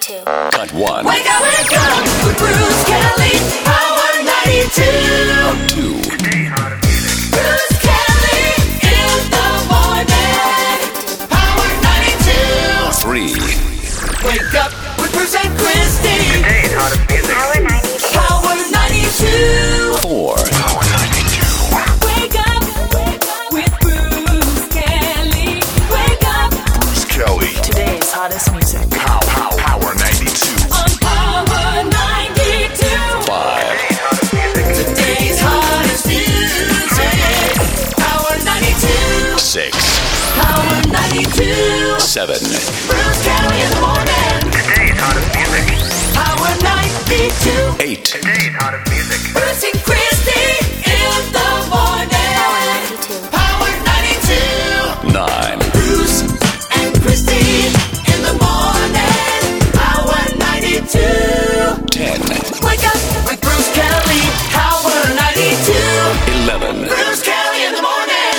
92. Cut 1. Wake up with Bruce Kelly, Power 92. 2. Bruce Kelly in the morning, Power 92. 3. Wake up with Bruce and Christy, Today's hottest music. Power 92. 4. Wake up with Bruce Kelly. Wake up Bruce Kelly. Today's hottest music. Power 92. on Power 92. 5. Today's hottest music, Power 92. 6. Power 92. 7. Bruce Kelly in the morning, Today's hottest music. Power 92. 8. Today's hottest music. Bruce and Christy in the morning, 92. Power 92. 9. Bruce and Christy in the morning, Power 92. 10. Wake up with Bruce Kelly, Power 92. 11. Bruce Kelly in the morning.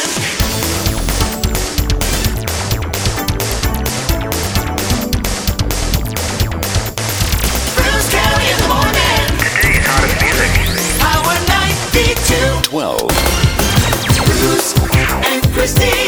Bruce Kelly in the morning, Today's hottest music. Power 92. 12. Bruce and Christy